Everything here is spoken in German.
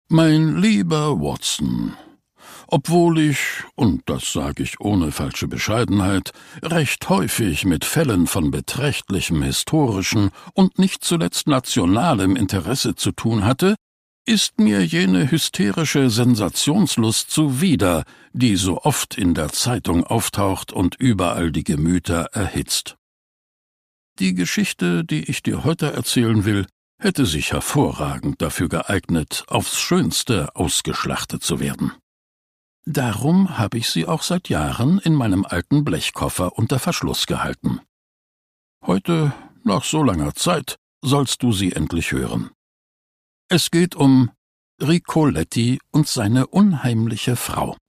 Mein lieber Watson, obwohl ich, und das sage ich ohne falsche Bescheidenheit, recht häufig mit Fällen von beträchtlichem historischen und nicht zuletzt nationalem Interesse zu tun hatte, ist mir jene hysterische Sensationslust zuwider, die so oft in der Zeitung auftaucht und überall die Gemüter erhitzt. Die Geschichte, die ich dir heute erzählen will, hätte sich hervorragend dafür geeignet, aufs Schönste ausgeschlachtet zu werden. Darum habe ich sie auch seit Jahren in meinem alten Blechkoffer unter Verschluss gehalten. Heute, nach so langer Zeit, sollst du sie endlich hören. Es geht um Ricoletti und seine unheimliche Frau.